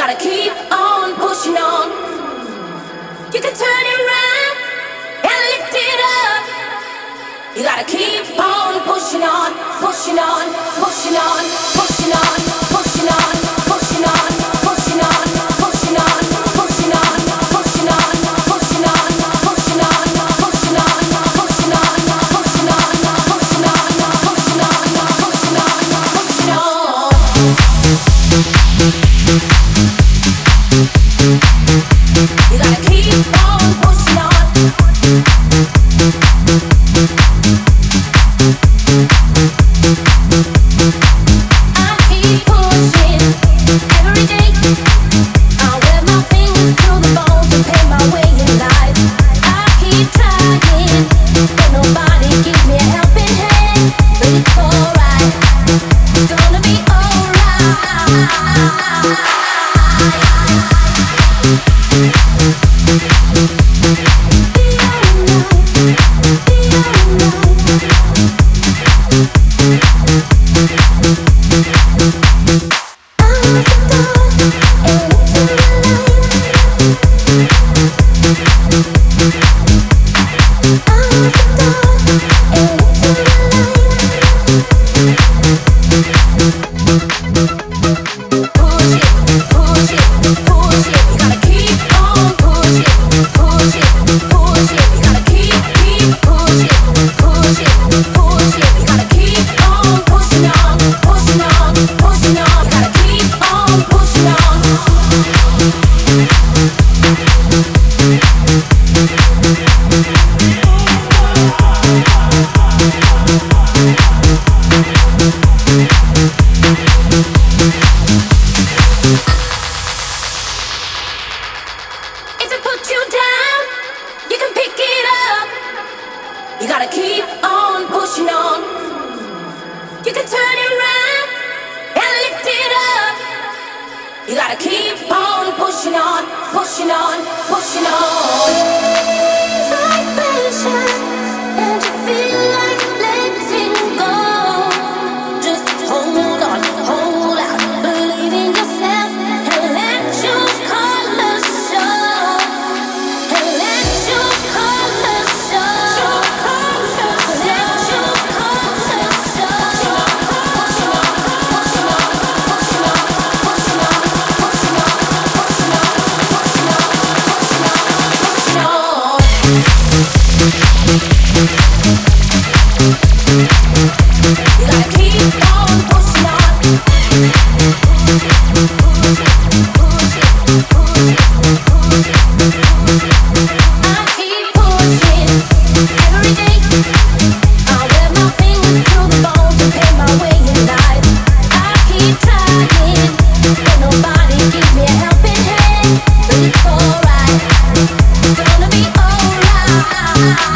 gotta keep on pushing on. You can turn it around and lift it up. You gotta keep on pushing on, pushing on, pushing on, pushing on, pushing on, pushing on, pushing on, pushing on, pushing on, pushing on, pushing on, pushing on, pushing on, pushing on, pushing on, pushing on, pushing on, pushing on, pushing on. You gotta keep on pushing on. I keep pushing every day. I wear my fingers to the bone to pay my way in life. I keep trying, but nobody gives me a helping hand. But it's alright, it's gonna be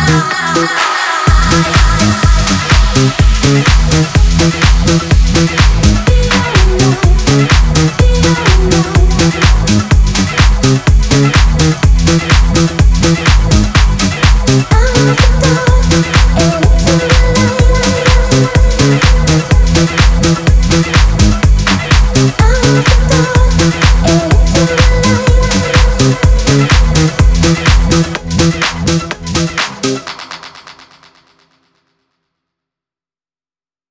alright.